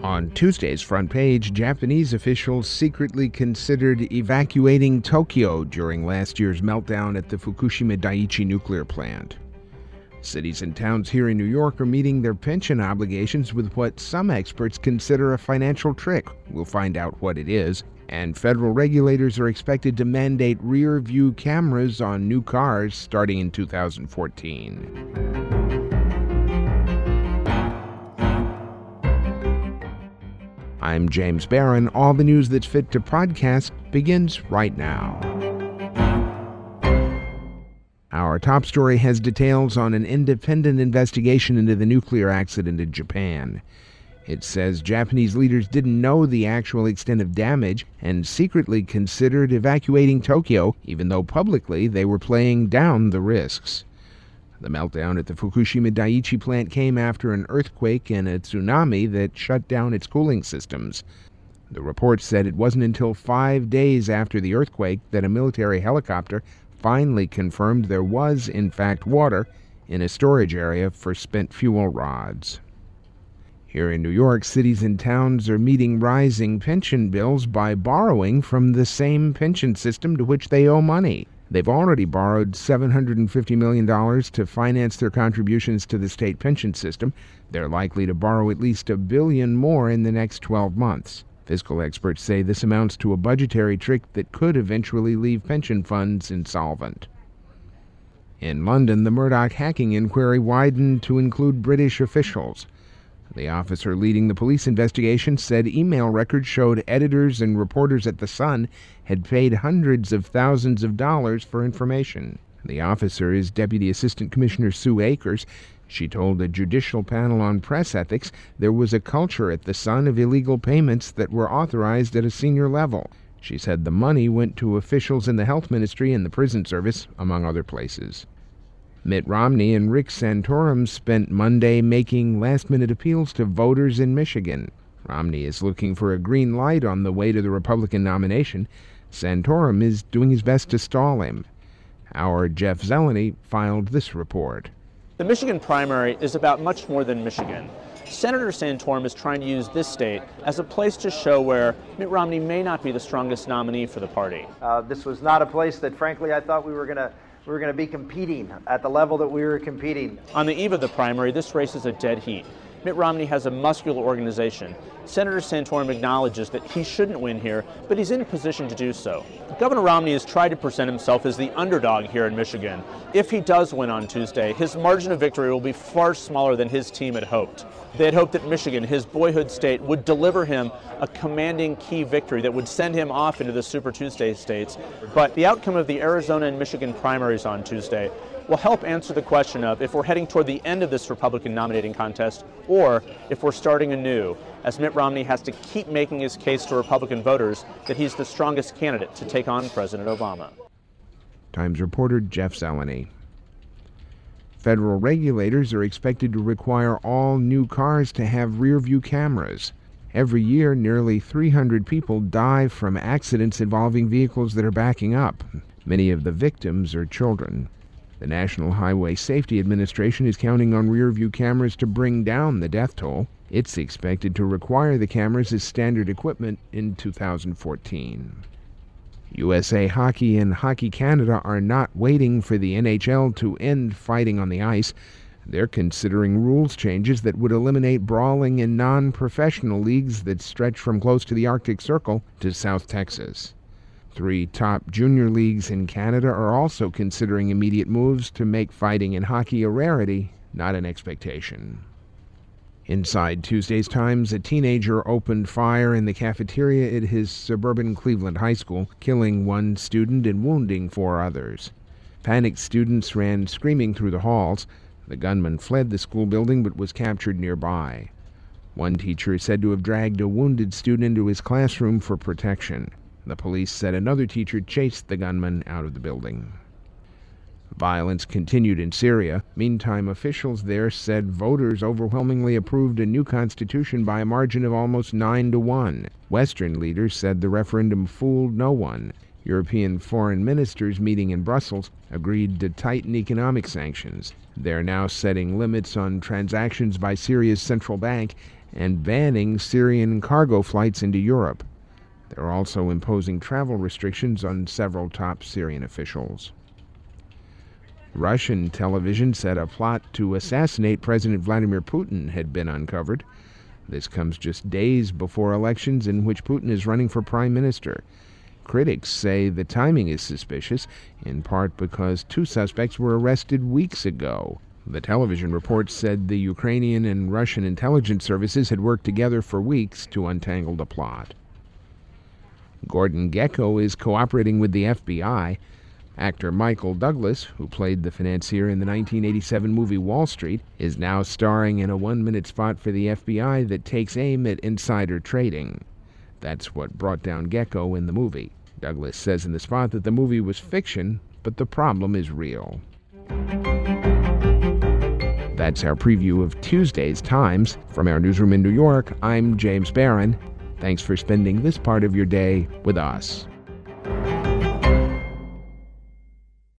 On Tuesday's front page, Japanese officials secretly considered evacuating Tokyo during last year's meltdown at the Fukushima Daiichi nuclear plant. Cities and towns here in New York are meeting their pension obligations with what some experts consider a financial trick. We'll find out what it is. And federal regulators are expected to mandate rear-view cameras on new cars starting in 2014. I'm James Barron. All the news that's fit to podcast begins right now. Our top story has details on an independent investigation into the nuclear accident in Japan. It says Japanese leaders didn't know the actual extent of damage and secretly considered evacuating Tokyo, even though publicly they were playing down the risks. The meltdown at the Fukushima Daiichi plant came after an earthquake and a tsunami that shut down its cooling systems. The report said it wasn't until 5 days after the earthquake that a military helicopter finally confirmed there was, in fact, water in a storage area for spent fuel rods. Here in New York, cities and towns are meeting rising pension bills by borrowing from the same pension system to which they owe money. They've already borrowed $750 million to finance their contributions to the state pension system. They're likely to borrow at least $1 billion more in the next 12 months. Fiscal experts say this amounts to a budgetary trick that could eventually leave pension funds insolvent. In London, the Murdoch hacking inquiry widened to include British officials. The officer leading the police investigation said email records showed editors and reporters at The Sun had paid hundreds of thousands of dollars for information. The officer is Deputy Assistant Commissioner Sue Akers. She told a judicial panel on press ethics there was a culture at The Sun of illegal payments that were authorized at a senior level. She said the money went to officials in the health ministry and the prison service, among other places. Mitt Romney and Rick Santorum spent Monday making last-minute appeals to voters in Michigan. Romney is looking for a green light on the way to the Republican nomination. Santorum is doing his best to stall him. Our Jeff Zeleny filed this report. The Michigan primary is about much more than Michigan. Senator Santorum is trying to use this state as a place to show where Mitt Romney may not be the strongest nominee for the party. This was not a place that, frankly, I thought we were going to be competing at the level that we were competing. On the eve of the primary, this race is a dead heat. Mitt Romney has a muscular organization. Senator Santorum acknowledges that he shouldn't win here, but he's in a position to do so. Governor Romney has tried to present himself as the underdog here in Michigan. If he does win on Tuesday, his margin of victory will be far smaller than his team had hoped. They had hoped that Michigan, his boyhood state, would deliver him a commanding key victory that would send him off into the Super Tuesday states. But the outcome of the Arizona and Michigan primaries on Tuesday will help answer the question of if we're heading toward the end of this Republican nominating contest or if we're starting anew, as Mitt Romney has to keep making his case to Republican voters that he's the strongest candidate to take on President Obama. Times reporter Jeff Zeleny. Federal regulators are expected to require all new cars to have rear-view cameras. Every year, nearly 300 people die from accidents involving vehicles that are backing up. Many of the victims are children. The National Highway Safety Administration is counting on rear-view cameras to bring down the death toll. It's expected to require the cameras as standard equipment in 2014. USA Hockey and Hockey Canada are not waiting for the NHL to end fighting on the ice. They're considering rules changes that would eliminate brawling in non-professional leagues that stretch from close to the Arctic Circle to South Texas. 3 top junior leagues in Canada are also considering immediate moves to make fighting in hockey a rarity, not an expectation. Inside Tuesday's Times, a teenager opened fire in the cafeteria at his suburban Cleveland high school, killing 1 student and wounding 4 others. Panicked students ran screaming through the halls. The gunman fled the school building but was captured nearby. One teacher is said to have dragged a wounded student into his classroom for protection. The police said another teacher chased the gunman out of the building. Violence continued in Syria. Meantime, officials there said voters overwhelmingly approved a new constitution by a margin of almost 9-1. Western leaders said the referendum fooled no one. European foreign ministers meeting in Brussels agreed to tighten economic sanctions. They're now setting limits on transactions by Syria's central bank and banning Syrian cargo flights into Europe. They're also imposing travel restrictions on several top Syrian officials. Russian television said a plot to assassinate President Vladimir Putin had been uncovered. This comes just days before elections in which Putin is running for prime minister. Critics say the timing is suspicious, in part because two suspects were arrested weeks ago. The television reports said the Ukrainian and Russian intelligence services had worked together for weeks to untangle the plot. Gordon Gekko is cooperating with the FBI. Actor Michael Douglas, who played the financier in the 1987 movie Wall Street, is now starring in a one-minute spot for the FBI that takes aim at insider trading. That's what brought down Gekko in the movie. Douglas says in the spot that the movie was fiction, but the problem is real. That's our preview of Tuesday's Times. From our newsroom in New York, I'm James Barron. Thanks for spending this part of your day with us.